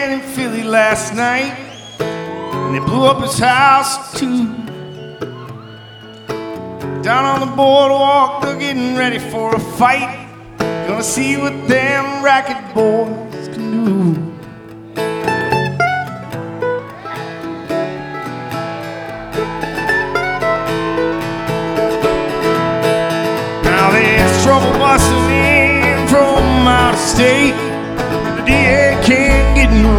in Philly last night, and they blew up his house too. Down on the boardwalk, they're getting ready for a fight. Gonna see what them racket boys can do. Now there's trouble busting in from out of state.